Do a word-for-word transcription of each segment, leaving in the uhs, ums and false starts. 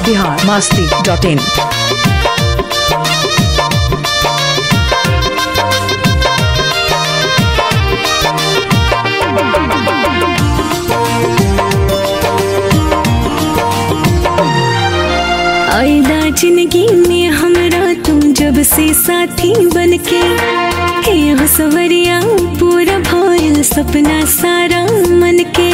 Bihar Masti dot इन। आइला जिंदगी में हमरा तुम जब से साथी बनके, हे हो सवरिया पूरा भइल सपना सारा मन के।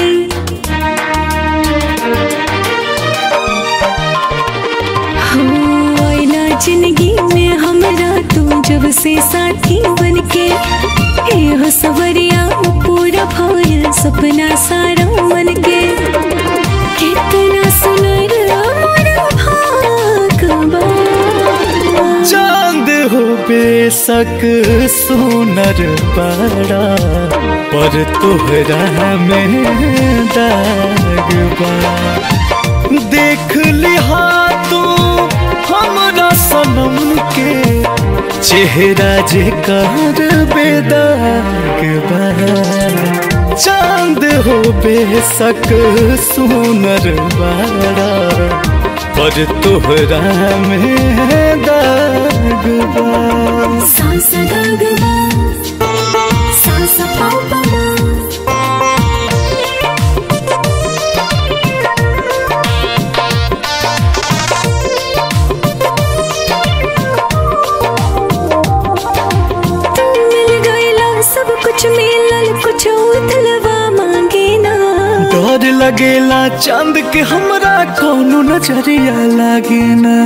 हो आइला जिंदगी में हमरा तुम जब से साथी बनके, हे हो सवरिया पूरा भइल सपना सारा मन के। कितना सुनर चांद हो बेशक सोनर बड़ा, पर तोहरा में दाग बा। देख लिहा तू हमरा सनम के चेहरा जे कर बेदाग बा। चांद हो बेशक सोनर बड़ा, पर तोहरा में दाग बा। सांस दाग बा, सांस पापा बा। तुम मिल गइला सब कुछ मिलल, कुछ उतलवा मांगे ना। डर लगेला चांद के हमरा कौनो नजरिया लागे ना।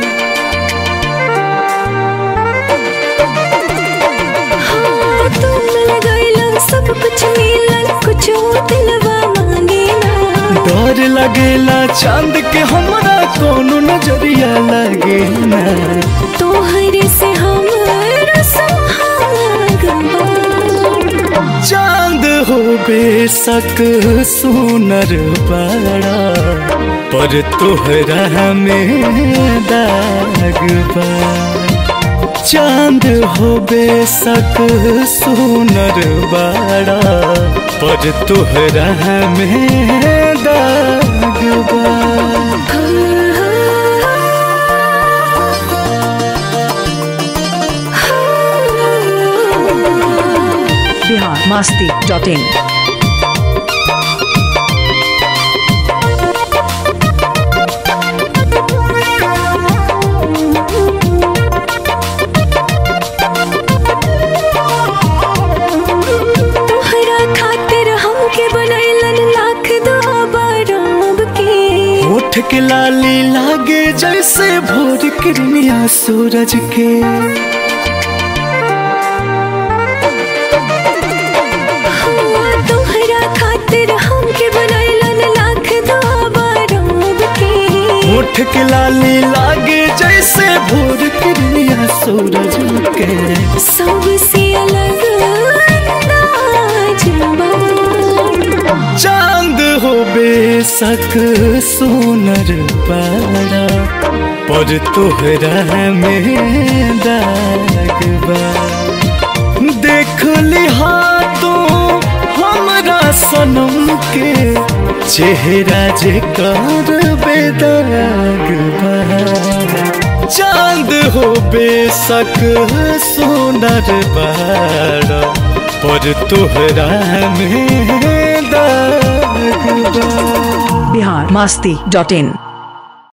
हाँ, तुम मिल गइला सब कुछ मिलल, कुछ दिलवा मांगे ना। डर लगेला चांद के हमरा कौनो नजरिया लागे ना। तोहरे से हमरा सुहाग बा। चांद हो बेशक सोनर बड़ा, पर तोहरा में दाग बा। चांद हो बेशक सोनर बड़ा, पर तोहरा में दाग बा। Bihar Masti dot in. तोहरा खातिर हमके बनैलन लाख दुआ रब के। होठ के लाली लागे जैसे भोर किरनिया सूरज के। तोहरा खातिर हमके बनैलन लाख दुआ रब के। होठ के लाली लागे जैसे भोर किरनिया सूरज के। सबसे अलग अंदाज बा। चांद हो बेशक सोनर बड़ा, पर तोहरा में दाग बा। देख लिहा तू हमरा सनम के चेहरा जे कर बेदाग बा। चांद हो बेशक सोनर बड़ा, पर तोहरा में दाग बा। बिहार मस्ती डॉट इन।